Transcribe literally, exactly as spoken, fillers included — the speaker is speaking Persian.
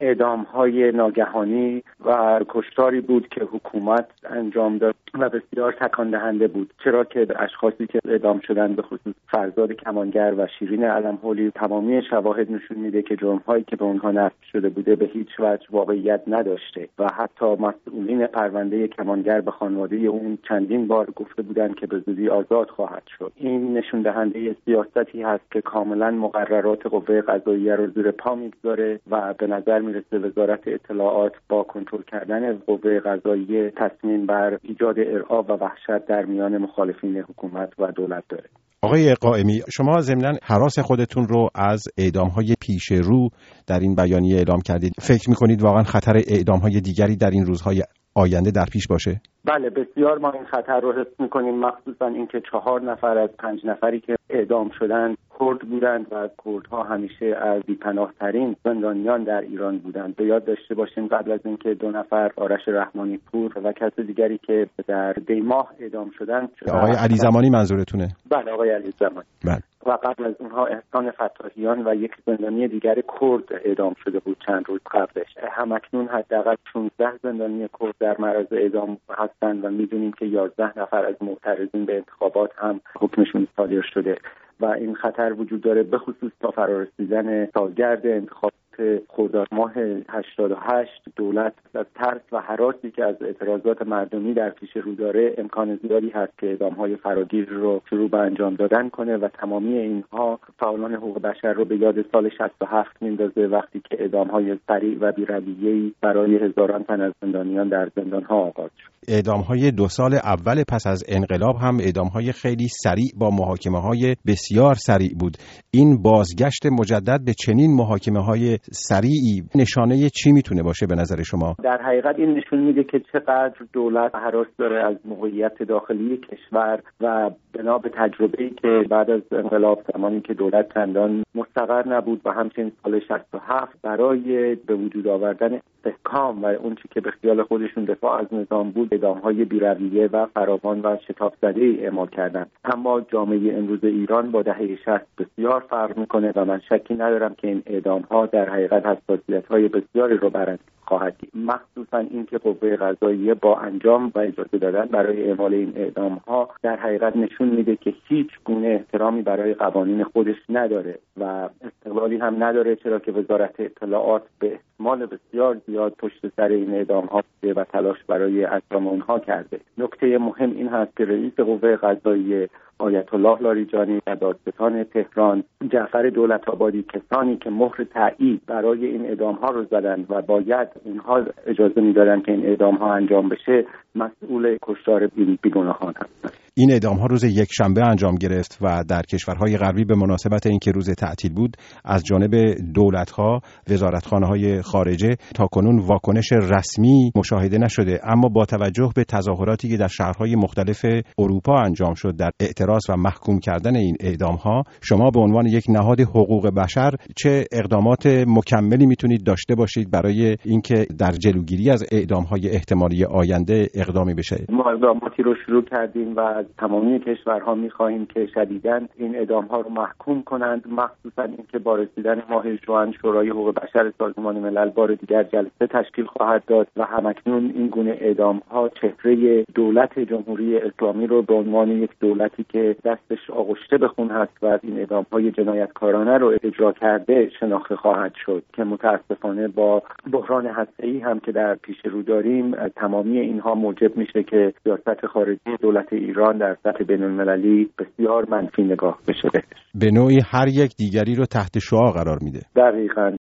اعدام‌های ناگهانی و کشتاری بود که حکومت انجام داد و بسیار تکان دهنده بود، چرا که اشخاصی که اعدام شدند به خصوص فرزاد کمانگر و شیرین علم‌حولی، تمامی شواهد نشون میده که جرم‌هایی که به اونها نسب شده بوده به هیچ وجه واقعیت نداشته و حتی مسئولین پرونده کمانگر به خانواده اون چندین بار گفته بودند که به زودی آزاد خواهد شد. این نشون دهنده سیاستی هست که کاملا مقررات قوه قضاییه رو زیر پا میگذاره و به نظر میرسه وزارت اطلاعات با کنترل کردن قوه قضاییه تصمیم بر ایجاد ارعاب و وحشت در میان مخالفین حکومت و دولت داره. آقای قائمی، شما ضمناً هراس خودتون رو از اعدام‌های پیش رو در این بیانیه اعلام کردید. فکر می‌کنید واقعاً خطر اعدام‌های دیگری در این روزهای آینده در پیش باشه؟ بله، بسیار ما این خطر رو حس می‌کنیم، مخصوصاً اینکه چهار نفر از پنج نفری که اعدام شدند کرد بودند و کردها همیشه از بی‌پناه‌ترین زندانیان در ایران بودند. به یاد داشته باشیم قبل از اینکه دو نفر آرش رحمانی پور و کس دیگری که در دیماه اعدام شدند، آقای علی زمانی منظورتونه؟ بله، آقای علی زمانی. بله. و قبل از اونها احسان فتاحیان و یک زندانی دیگر کرد اعدام شده بود چند روز قبلش. همکنون حداقل شانزده زندانی کرد در معرض اعدام هستند و میدونیم که یازده نفر از معترضین به انتخابات هم حکمشون صادر شده و این خطر وجود داره، به خصوص تا فرارسیدن سالگرد انتخابات خرداد ماه هشتاد و هشت. دولت از ترس و هراسی که از اعتراضات مردمی در پیش رو داره امکان زیادی هست که اعدام‌های فراگیر رو شروع به انجام دادن کنه و تمامی اینها فعالان حقوق بشر رو به یاد سال شصت و هفت میندازه، وقتی که اعدام‌های سریع و بی‌رویه‌ای برای هزاران تن از زندانیان در زندان‌ها آغاز شد. اعدام‌های دو سال اول پس از انقلاب هم اعدام‌های خیلی سریع با محاکمه‌های بسیار سریع بود. این بازگشت مجدد به چنین محاکمه‌های سریعی نشانه چی میتونه باشه به نظر شما؟ در حقیقت این نشون میده که چقدر دولت هراس داره از موقعیت داخلی کشور و بنا به تجربه‌ای که بعد از انقلاب، زمانی که دولت چندان مستقر نبود و همچنین سال شصت و هفت، برای به وجود آوردن استحکام و اون چیزی که به خیال خودشون دفاع از نظام بود، اعدام‌های بی‌رویه و فراوان و شتاب زده‌ای اعمال کردند. اما جامعه امروز ایران با دهه شصت بسیار فرق میکنه و من شکی ندارم که این اعدام‌ها در حقیقت حساسیت‌های بسیاری رو برند خواهد دید، مخصوصا اینکه قوه قضاییه با انجام و اجازه دادن برای اعمال این اعدام‌ها در حقیقت نشون میده که هیچ گونه احترامی برای قوانین خودش نداره و استقلالی هم نداره، چرا که وزارت اطلاعات به احتمال بسیار زیاد پشت سر این اعدام‌ها و تلاش برای اجرام اونها کرده. نکته مهم این هست که رئیس قوه قضاییه آیت الله لاریجانی و دادستان تهران جعفر دولت‌آبادی، کسانی که مهر تایید برای این اعدام‌ها رو زدند و باید اینها اجازه می‌دادند که این اعدام‌ها انجام بشه، مسئول کشتار بیگناهان هستند. این اعدام‌ها روز یک شنبه انجام گرفت و در کشورهای غربی به مناسبت اینکه روز تعطیل بود از جانب دولت‌ها، وزارتخانه‌های خارجه تاکنون واکنش رسمی مشاهده نشده، اما با توجه به تظاهراتی که در شهرهای مختلف اروپا انجام شد در اعتراض و محکوم کردن این اعدام‌ها، شما به عنوان یک نهاد حقوق بشر چه اقدامات مکملی میتونید داشته باشید برای اینکه در جلوگیری از اعدام‌های احتمالی آینده اقدامی بشه؟ ما اقداماتی رو شروع کردیم و از تمامی کشورها می‌خواهیم که شدیداً این اعدام‌ها رو محکوم کنند، مخصوصاً اینکه با رسیدن ماه ژوئن شورای حقوق بشر سازمان ملل بار دیگر جلسه تشکیل خواهد داد و همکنون این گونه اعدام‌ها چهره دولت جمهوری اسلامی رو به عنوان یک دولتی که دستش آغشته به خون هست و این اعدام‌های جنایتکارانه رو اجرا کرده شناخته خواهد شد که متأسفانه با بحران هسته‌ای هم که در پیش رو داریم، تمامی اینها موجب میشه که سیاست خارجی دولت ایران در سطح بین‌المللی بسیار منفی نگاه بشه. به نوعی هر یک دیگری رو تحت شعاع قرار میده. دقیقاً